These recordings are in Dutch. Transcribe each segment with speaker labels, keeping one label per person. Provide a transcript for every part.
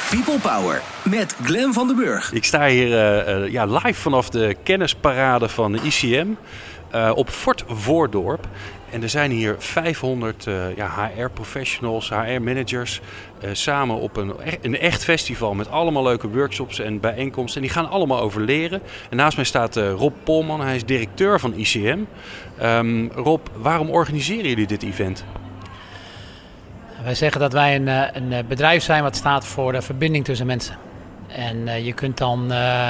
Speaker 1: People Power met Glenn van den Burg.
Speaker 2: Ik sta hier live vanaf de kennisparade van de ICM op Fort Voordorp. En er zijn hier 500 HR-professionals, HR-managers samen op een echt festival met allemaal leuke workshops en bijeenkomsten. En die gaan allemaal over leren. En naast mij staat Rob Polman, hij is directeur van ICM. Rob, waarom organiseren jullie dit event?
Speaker 3: Wij zeggen dat wij een bedrijf zijn wat staat voor de verbinding tussen mensen. En je kunt dan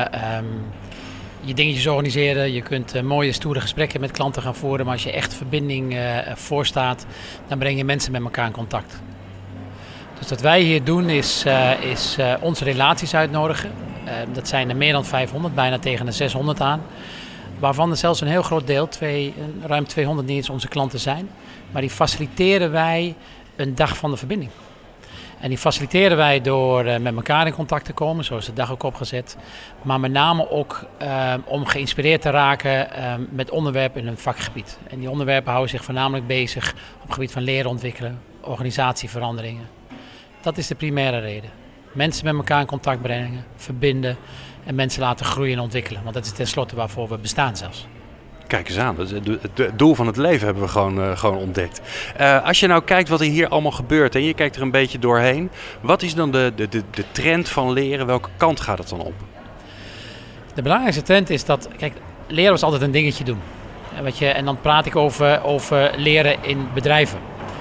Speaker 3: je dingetjes organiseren, je kunt mooie stoere gesprekken met klanten gaan voeren. Maar als je echt verbinding voorstaat, dan breng je mensen met elkaar in contact. Dus wat wij hier doen is onze relaties uitnodigen. Dat zijn er meer dan 500, bijna tegen de 600 aan. Waarvan er zelfs een heel groot deel, ruim 200 niet eens onze klanten zijn. Maar die faciliteren wij een dag van de verbinding. En die faciliteren wij door met elkaar in contact te komen, zoals de dag ook opgezet. Maar met name ook om geïnspireerd te raken met onderwerpen in hun vakgebied. En die onderwerpen houden zich voornamelijk bezig op het gebied van leren ontwikkelen, organisatieveranderingen. Dat is de primaire reden. Mensen met elkaar in contact brengen, verbinden en mensen laten groeien en ontwikkelen. Want dat is tenslotte waarvoor we bestaan zelfs.
Speaker 2: Kijk eens aan, het doel van het leven hebben we gewoon ontdekt. Als je nou kijkt wat er hier allemaal gebeurt en je kijkt er een beetje doorheen. Wat is dan de trend van leren? Welke kant gaat het dan op?
Speaker 3: De belangrijkste trend is dat, kijk, leren was altijd een dingetje doen. En dan praat ik over leren in bedrijven.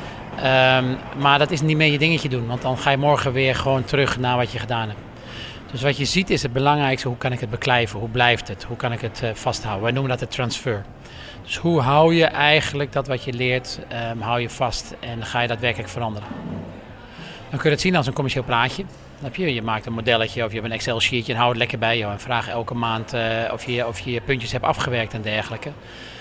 Speaker 3: Maar dat is niet meer je dingetje doen, want dan ga je morgen weer gewoon terug naar wat je gedaan hebt. Dus wat je ziet is het belangrijkste, hoe kan ik het beklijven, hoe blijft het, hoe kan ik het vasthouden. Wij noemen dat de transfer. Dus hoe hou je eigenlijk dat wat je leert, hou je vast en ga je daadwerkelijk veranderen. Dan kun je het zien als een commercieel plaatje. Je maakt een modelletje of je hebt een Excel sheetje en hou het lekker bij je. En vraag elke maand of je puntjes hebt afgewerkt en dergelijke.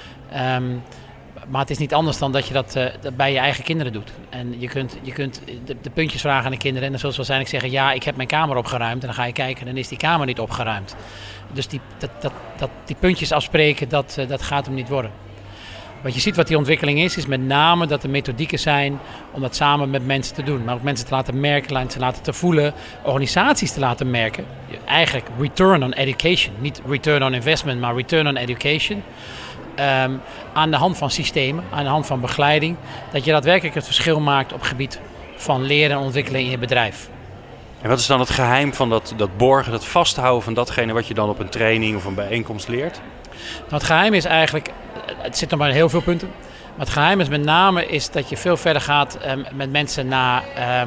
Speaker 3: Maar het is niet anders dan dat je dat bij je eigen kinderen doet. En je kunt de puntjes vragen aan de kinderen. En dan zullen ze waarschijnlijk zeggen, ja, ik heb mijn kamer opgeruimd. En dan ga je kijken, dan is die kamer niet opgeruimd. Dus die puntjes afspreken, dat gaat hem niet worden. Wat je ziet wat die ontwikkeling is met name dat er methodieken zijn om dat samen met mensen te doen. Maar ook mensen te laten merken, mensen te laten te voelen, organisaties te laten merken. Eigenlijk return on education. Niet return on investment, maar return on education. Aan de hand van systemen, aan de hand van begeleiding, dat je daadwerkelijk het verschil maakt op het gebied van leren en ontwikkelen in je bedrijf.
Speaker 2: En wat is dan het geheim van dat borgen, dat vasthouden van datgene wat je dan op een training of een bijeenkomst leert?
Speaker 3: Nou, het geheim is eigenlijk, het zit nog maar in heel veel punten, maar het geheim is met name dat je veel verder gaat met mensen naar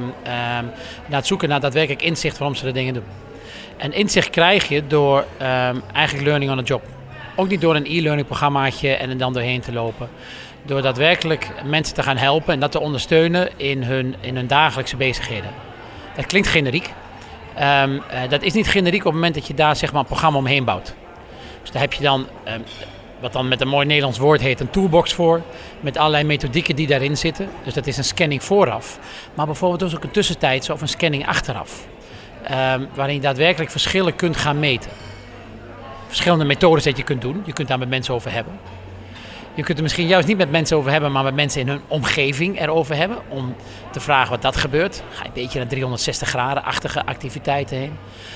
Speaker 3: het zoeken naar daadwerkelijk inzicht waarom ze de dingen doen. En inzicht krijg je door eigenlijk learning on the job. Ook niet door een e-learning programmaatje en er dan doorheen te lopen. Door daadwerkelijk mensen te gaan helpen en dat te ondersteunen in hun dagelijkse bezigheden. Dat klinkt generiek. Dat is niet generiek op het moment dat je daar zeg maar een programma omheen bouwt. Dus daar heb je dan, wat dan met een mooi Nederlands woord heet, een toolbox voor. Met allerlei methodieken die daarin zitten. Dus dat is een scanning vooraf. Maar bijvoorbeeld dus ook een tussentijdse of een scanning achteraf. Waarin je daadwerkelijk verschillen kunt gaan meten. Verschillende methodes dat je kunt doen. Je kunt daar met mensen over hebben. Je kunt er misschien juist niet met mensen over hebben, maar met mensen in hun omgeving erover hebben. Om te vragen wat dat gebeurt. Ga je een beetje naar 360 graden-achtige activiteiten heen.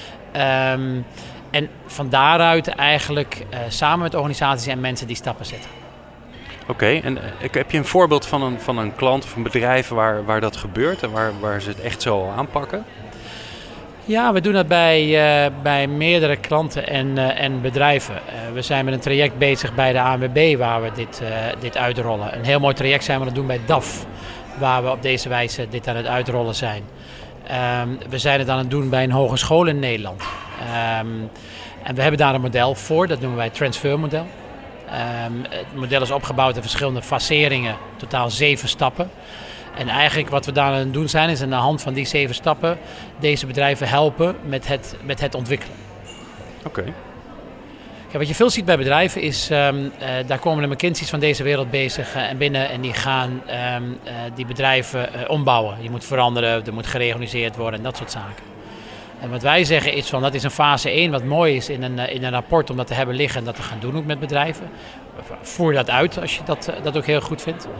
Speaker 3: En van daaruit eigenlijk samen met organisaties en mensen die stappen zetten.
Speaker 2: Oké, en heb je een voorbeeld van een klant of een bedrijf waar dat gebeurt en waar ze het echt zo aanpakken?
Speaker 3: Ja, we doen dat bij meerdere klanten en bedrijven. We zijn met een traject bezig bij de ANWB waar we dit uitrollen. Een heel mooi traject zijn we aan het doen bij DAF, waar we op deze wijze dit aan het uitrollen zijn. We zijn het aan het doen bij een hogeschool in Nederland. En we hebben daar een model voor, dat noemen wij het transfermodel. Het model is opgebouwd uit verschillende faseringen, totaal 7 stappen. En eigenlijk wat we daar aan het doen zijn, is aan de hand van die 7 stappen deze bedrijven helpen met het ontwikkelen.
Speaker 2: Oké.
Speaker 3: Ja, wat je veel ziet bij bedrijven is, daar komen de McKinsey's van deze wereld bezig en binnen en die gaan die bedrijven ombouwen. Je moet veranderen, er moet gereorganiseerd worden en dat soort zaken. En wat wij zeggen is van, dat is een fase 1 wat mooi is in een rapport om dat te hebben liggen en dat te gaan doen ook met bedrijven. Voer dat uit als je dat ook heel goed vindt.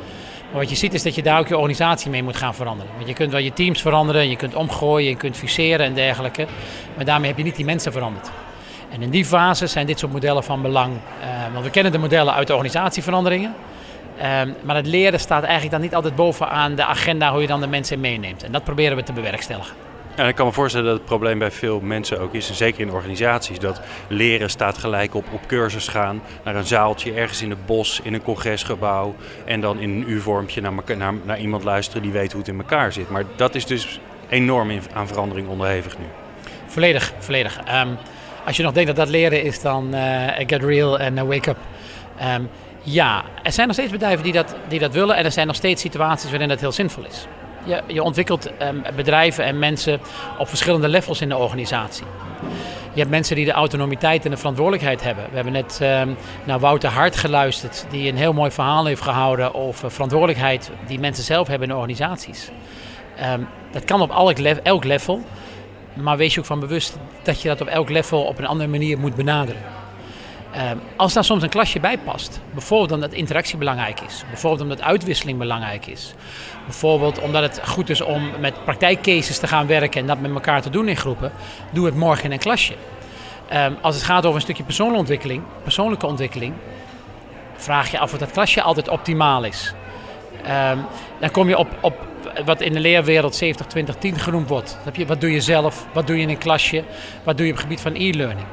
Speaker 3: Maar wat je ziet is dat je daar ook je organisatie mee moet gaan veranderen. Want je kunt wel je teams veranderen, je kunt omgooien, je kunt fuseren en dergelijke. Maar daarmee heb je niet die mensen veranderd. En in die fase zijn dit soort modellen van belang. Want we kennen de modellen uit de organisatieveranderingen. Maar het leren staat eigenlijk dan niet altijd bovenaan de agenda hoe je dan de mensen meeneemt. En dat proberen we te bewerkstelligen.
Speaker 2: Ja, ik kan me voorstellen dat het probleem bij veel mensen ook is, en zeker in organisaties, dat leren staat gelijk op cursus gaan, naar een zaaltje, ergens in het bos, in een congresgebouw en dan in een U-vormpje naar iemand luisteren die weet hoe het in elkaar zit. Maar dat is dus enorm aan verandering onderhevig nu.
Speaker 3: Volledig. Als je nog denkt dat dat leren is, dan get real en wake up. Ja, er zijn nog steeds bedrijven die dat willen en er zijn nog steeds situaties waarin dat heel zinvol is. Je ontwikkelt bedrijven en mensen op verschillende levels in de organisatie. Je hebt mensen die de autonomiteit en de verantwoordelijkheid hebben. We hebben net naar Wouter Hart geluisterd, die een heel mooi verhaal heeft gehouden over verantwoordelijkheid die mensen zelf hebben in organisaties. Dat kan op elk level, maar wees je ook van bewust dat je dat op elk level op een andere manier moet benaderen. Als daar soms een klasje bij past, bijvoorbeeld omdat interactie belangrijk is, bijvoorbeeld omdat uitwisseling belangrijk is, bijvoorbeeld omdat het goed is om met praktijkcases te gaan werken en dat met elkaar te doen in groepen, doe het morgen in een klasje. Als het gaat over een stukje persoonlijke ontwikkeling, vraag je af of dat klasje altijd optimaal is. Dan kom je op wat in de leerwereld 70-20-10 genoemd wordt. Wat doe je zelf, wat doe je in een klasje, wat doe je op het gebied van e-learning.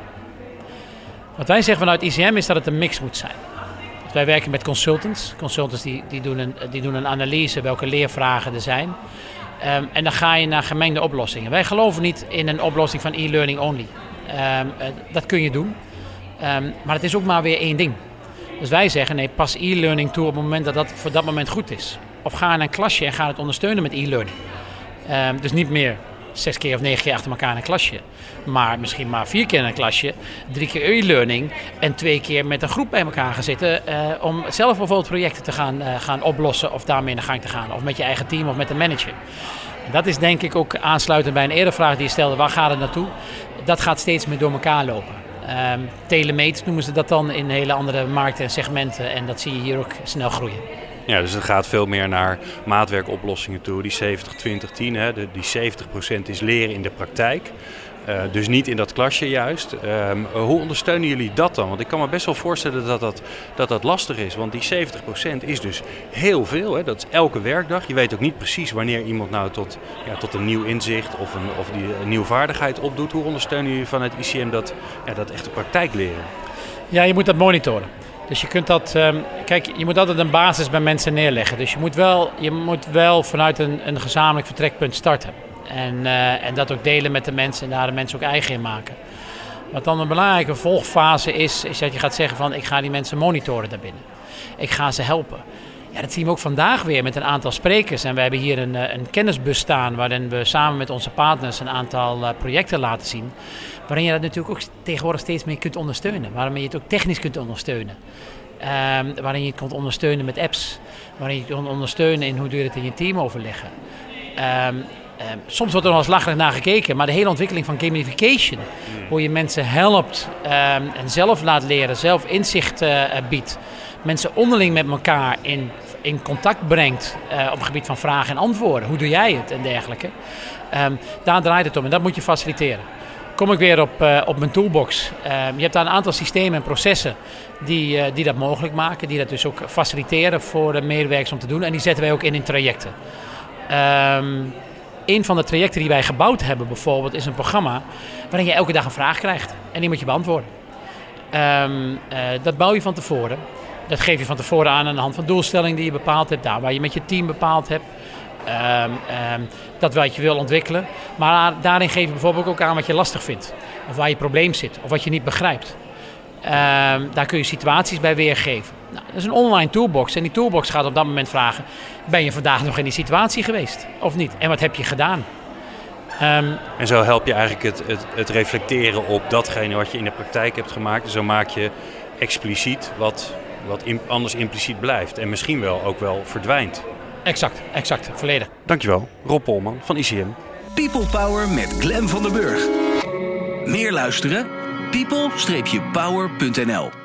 Speaker 3: Wat wij zeggen vanuit ICM is dat het een mix moet zijn. Dus wij werken met consultants. Consultants die doen een analyse welke leervragen er zijn. En dan ga je naar gemengde oplossingen. Wij geloven niet in een oplossing van e-learning only. Dat kun je doen. Maar het is ook maar weer één ding. Dus wij zeggen nee, pas e-learning toe op het moment dat dat voor dat moment goed is. Of ga naar een klasje en ga het ondersteunen met e-learning. Dus niet meer 6 keer of 9 keer achter elkaar in een klasje. Maar misschien maar 4 keer in een klasje, 3 keer e-learning en 2 keer met een groep bij elkaar gaan zitten om zelf bijvoorbeeld projecten te gaan oplossen of daarmee in de gang te gaan. Of met je eigen team of met de manager. En dat is denk ik ook aansluitend bij een eerdere vraag die je stelde, waar gaat het naartoe? Dat gaat steeds meer door elkaar lopen. Telemates noemen ze dat dan in hele andere markten en segmenten en dat zie je hier ook snel groeien.
Speaker 2: Ja, dus het gaat veel meer naar maatwerkoplossingen toe. Die 70-20-10, die 70% is leren in de praktijk. Dus niet in dat klasje juist. Hoe ondersteunen jullie dat dan? Want ik kan me best wel voorstellen dat lastig is. Want die 70% is dus heel veel. Hè? Dat is elke werkdag. Je weet ook niet precies wanneer iemand nou tot een nieuw inzicht of die een nieuwe vaardigheid opdoet. Hoe ondersteunen jullie vanuit ICM dat echte praktijk leren?
Speaker 3: Ja, je moet dat monitoren. Dus je kunt dat, je moet altijd een basis bij mensen neerleggen. Dus je moet wel vanuit een gezamenlijk vertrekpunt starten. En dat ook delen met de mensen en daar de mensen ook eigen in maken. Wat dan een belangrijke volgfase is dat je gaat zeggen van ik ga die mensen monitoren daarbinnen. Ik ga ze helpen. Ja, dat zien we ook vandaag weer met een aantal sprekers. En we hebben hier een kennisbus staan waarin we samen met onze partners een aantal projecten laten zien. Waarin je dat natuurlijk ook tegenwoordig steeds meer kunt ondersteunen. Waarin je het ook technisch kunt ondersteunen. Waarin je het kunt ondersteunen met apps. Waarin je het kunt ondersteunen in hoe doe je het in je team overleggen. Soms wordt er nog eens lacherig naar gekeken, maar de hele ontwikkeling van gamification, hoe je mensen helpt en zelf laat leren, zelf inzicht biedt, mensen onderling met elkaar in contact brengt op het gebied van vragen en antwoorden. Hoe doe jij het en dergelijke. Daar draait het om en dat moet je faciliteren. Kom ik weer op mijn toolbox. Je hebt daar een aantal systemen en processen die dat mogelijk maken, die dat dus ook faciliteren voor de medewerkers om te doen en die zetten wij ook in trajecten. Een van de trajecten die wij gebouwd hebben bijvoorbeeld is een programma waarin je elke dag een vraag krijgt en die moet je beantwoorden. Dat bouw je van tevoren. Dat geef je van tevoren aan de hand van doelstellingen die je bepaald hebt, daar waar je met je team bepaald hebt. Dat wat je wil ontwikkelen. Maar daarin geef je bijvoorbeeld ook aan wat je lastig vindt. Of waar je probleem zit. Of wat je niet begrijpt. Daar kun je situaties bij weergeven. Nou, dat is een online toolbox. En die toolbox gaat op dat moment vragen, ben je vandaag nog in die situatie geweest? Of niet? En wat heb je gedaan?
Speaker 2: En zo help je eigenlijk het reflecteren op datgene wat je in de praktijk hebt gemaakt. En zo maak je expliciet wat anders impliciet blijft. En misschien wel ook wel verdwijnt.
Speaker 3: Exact, volledig.
Speaker 2: Dankjewel, Rob Polman van ICM.
Speaker 1: People Power met Glen van der Burg. Meer luisteren? people-power.nl